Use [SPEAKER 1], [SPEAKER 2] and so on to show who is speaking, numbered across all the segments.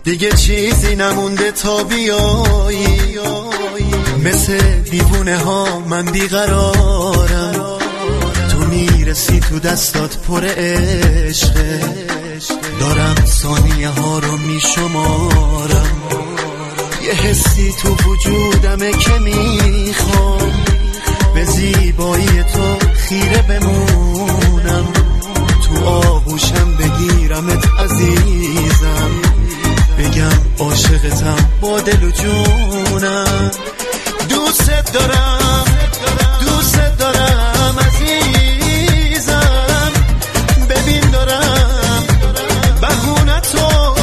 [SPEAKER 1] دیگه چیزی نمونده تا بیایی، مثل دیوونه ها من بیقرارم. تو میرسی تو دستات پر عشقه، دارم ثانیه ها رو میشمارم. یه حسی تو وجودمه که میخوام به زیبایی تو خیره بمونم. تو آغوشم بگیرمت عزیزم، بگم عاشقتم با دل و جونم. دوست دارم، دوست دارم عزیزم. ببین دارم بهونه تو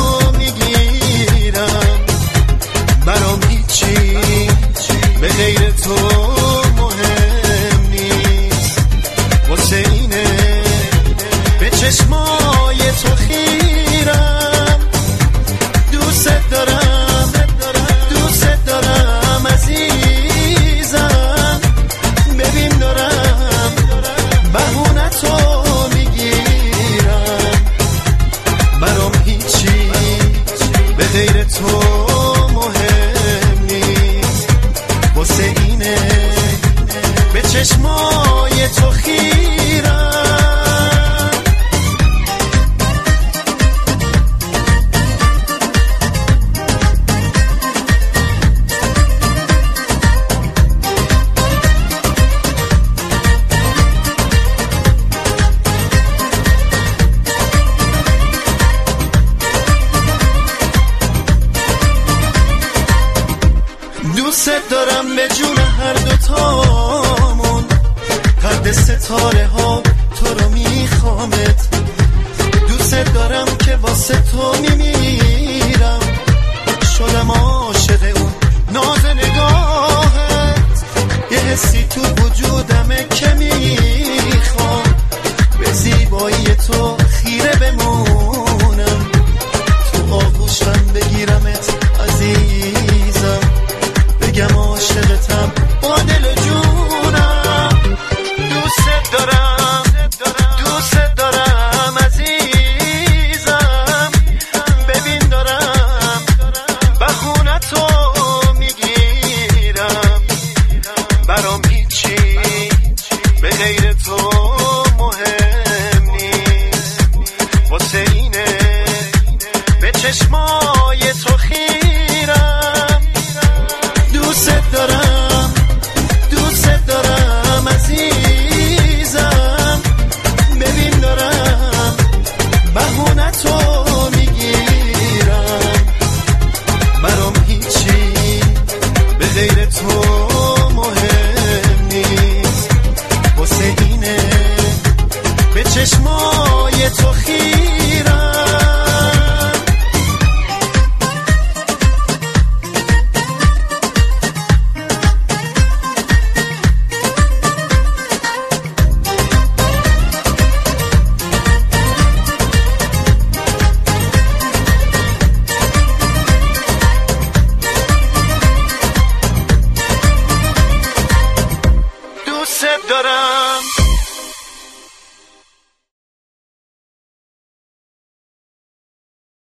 [SPEAKER 1] میگیرم. برام هیچی به غیر تو مهم نیست. واسه اینه به چشمای تو خیرم. دوست دارم، دوست دارم عزیزم. ببین دارم بهونه تو میگیرم. برام هیچی به غیر تو مهم نیست. واسه اینه به چشمای تو خیرم. دوست دارم به جون هر دوتامون، قد ستاره ها تو رو میخوامت. دوست دارم که واسه تو میمیرم. شدم عاشق اون ناز نگاهت. یه حسی تو وجودمه که میخوام به زیبایی تو خیره بمونم. تو آغوشم بگیرمت عزیزم، بگم عاشقتم با دل و جونم. دوست دارم، دوست دارم عزیزم. ببین دارم بهونه تو میگیرم. برام هیچی به غیر تو مهم نیست. واسه اینه به چشمای تو خیرم. دوست دارم، دوست دارم عزیزم. ببین دارم بهونه تو میگیرم. برام هیچی به غیر تو مهم نیست. واسه اینه به چشمای تو خیرم. دوست دارم.